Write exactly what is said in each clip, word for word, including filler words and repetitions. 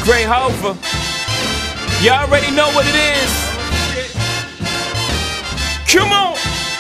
Great Hova. Y'all already know what it is. Come on.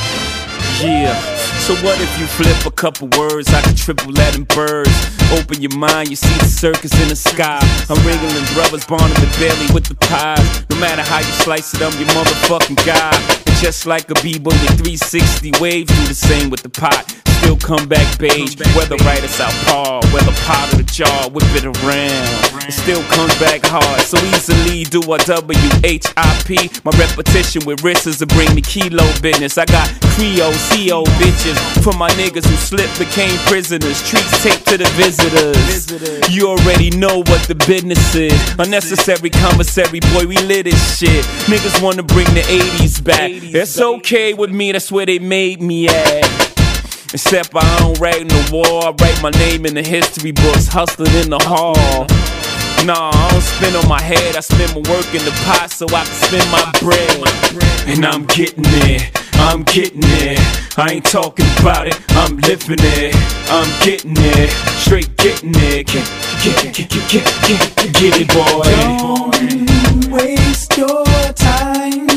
Yeah. So what if you flip a couple words? I could triple Latin birds. Open your mind, you see the circus in the sky. I'm wriggling brothers, Barnum and Bailey with the pies. No matter how you slice it, I'm your motherfucking guy. And just like a B-boy with three sixty waves, do the same with the pot. Still come back beige, whether right or southpaw, whether pot or the jaw, whip it around. It still comes back hard, so easily do a W H I P. My repetition with wrists to bring me kilo business. I got Creole, C O bitches for my niggas who slipped, became prisoners. Treats taped to the visitors. You already know what the business is. Unnecessary commissary, boy, we lit this shit. Niggas wanna bring the eighties back. It's okay with me, that's where they made me at. Except I don't write in the wall, I write my name in the history books, hustling in the hall. Nah, I don't spin on my head, I spend my work in the pot so I can spend my bread. And I'm getting there, I'm getting there. I ain't talking about it, I'm living it. I'm getting there, straight getting there. Get, get, get, get, get, get, get it, boy. Don't waste your time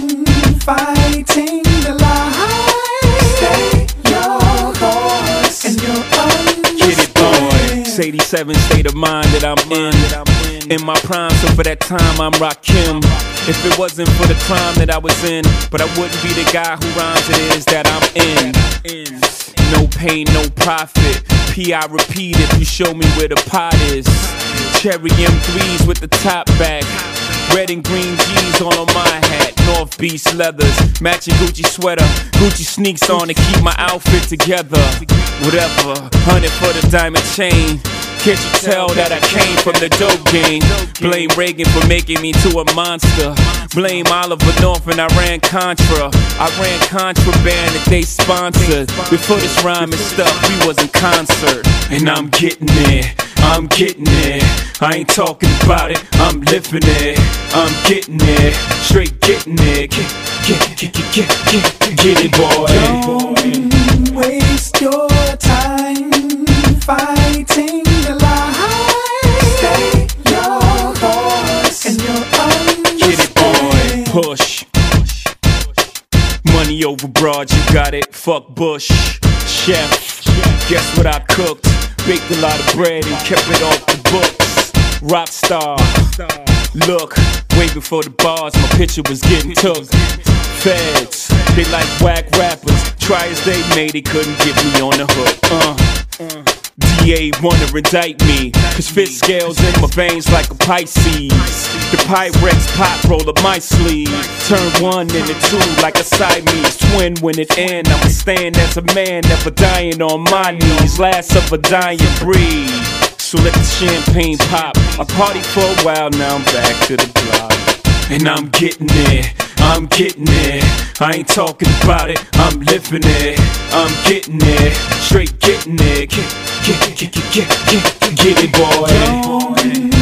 fighting the lie. Stay your course and you're understood. Get it, boy. It's eighty-seven state of mind that I'm in. In my prime, so for that time I'm Rakim. If it wasn't for the crime that I was in, but I wouldn't be the guy who rhymes it is that I'm in. No pain, no profit. P I repeat if you show me where the pot is. Cherry M threes with the top back. Red and green G's all on my hat. North Beach leathers, matching Gucci sweater. Gucci sneaks on to keep my outfit together. Whatever, hundred for the diamond chain. Can't you tell that I came from the dope game? Blame Reagan for making me to a monster. Blame Oliver North and I ran Contra. I ran contraband that they sponsored. Before this rhyming stuff, we was in concert. And I'm getting there, I'm getting there. I ain't talking about it, I'm living it. I'm getting there, straight getting there. Get, get, get, get, get, get, get it, boy. Don't waste your time fighting the lie. Stay your course and you're understood. Get it, boy. Push. Money over broad, you got it. Fuck Bush. Chef, guess what I cooked? Baked a lot of bread and kept it off the books. Rockstar. Look, way before the bars, my picture was getting took. Feds, they like whack rappers. Try as they may, they couldn't get me on the hook. Uh. D A wanna indict me, cause fit scales in my veins like a Pisces. The Pyrex pot roll up my sleeve. Turn one into two like a Siamese twin. When it end, I'ma stand as a man, never dying on my knees. Last of a dying breed. So let the champagne pop. I partied for a while, now I'm back to the block. And I'm getting there, I'm getting there. I ain't talking about it, I'm living it. I'm getting there, straight getting there. Get, get, get, get, get, get, get it, boy. Don't